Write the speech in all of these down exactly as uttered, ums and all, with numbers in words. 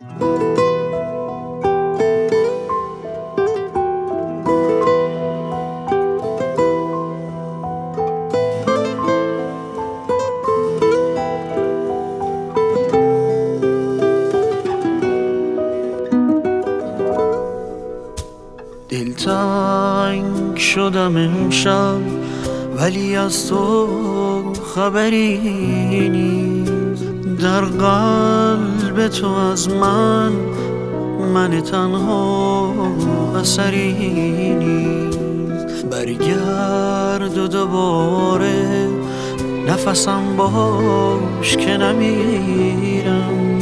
دلتنگ شدم امشب ولی از تو خبری نیست، در قلب تو از من من تنها اثری نیست. برگرد و دوباره نفسم باش که نمیرم،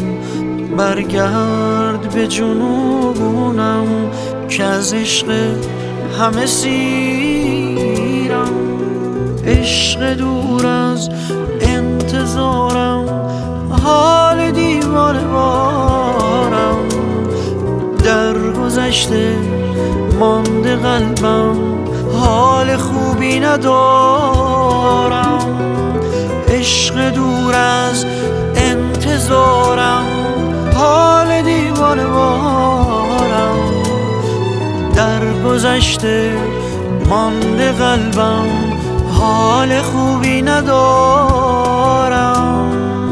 برگرد به جنونم که از عشق همه سیرم. عشق دور از انتظارم، حال دیوانه وارم، در گذشته مانده قلبم، حال خوبی ندارم. عشق دور از انتظارم، حال دیوانه وارم، در گذشته مانده قلبم، حال خوبی ندارم.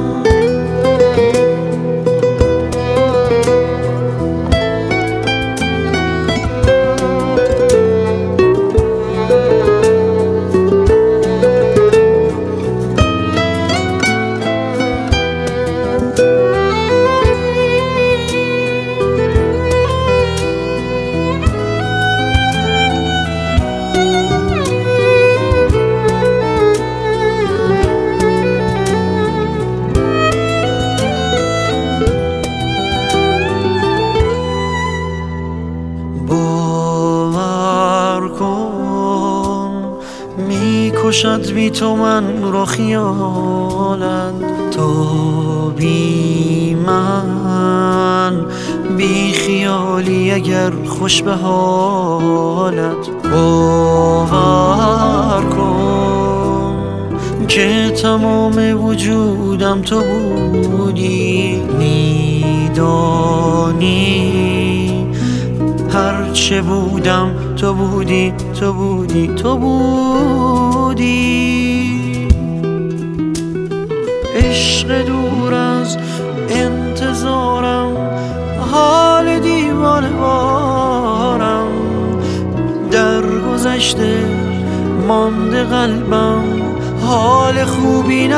کشد بی تو من را خیالت، تو بی من بی خیالی اگر خوش به حالت. باور کن که تمام وجودم تو بودی، میدانی هر چه بودم تو بودی، تو بودی، تو بودی. عشق دور از انتظارم، حال دیوانه وارم، در گذشته مانده قلبم، حال خوبی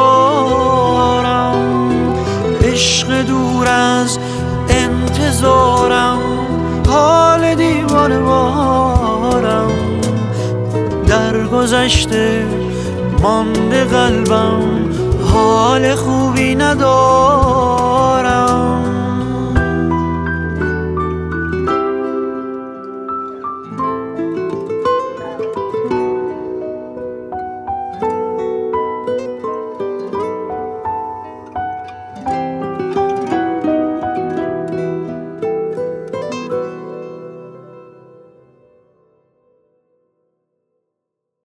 ندارم. عشق دور از انتظارم، حال دیوانه وارم، در گذشته مانده قلبم، حال خوبی ندارم.